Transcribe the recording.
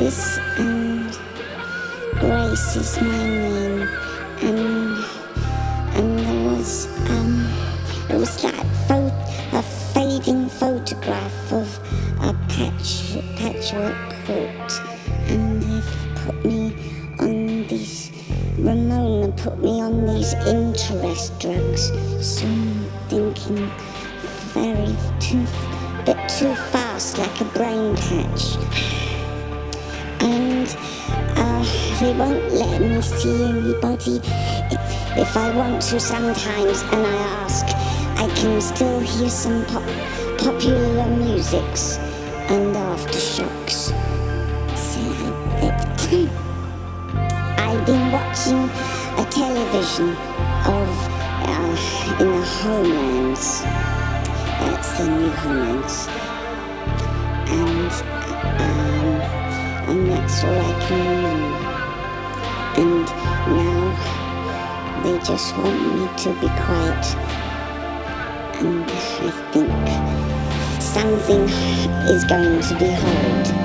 this, and Grace is my name, and there was that a fading photograph of a patchwork quilt, and they've put me on these, Ramona put me on these interest drugs, so I'm thinking too fast, like a brain patch. And they won't let me see anybody. If I want to sometimes, and I ask, I can still hear some popular musics and aftershocks. So I've been watching a television of in the Homelands. That's the new Homelands. And that's all I can remember. And now they just want me to be quiet. And I think something is going to be horrid.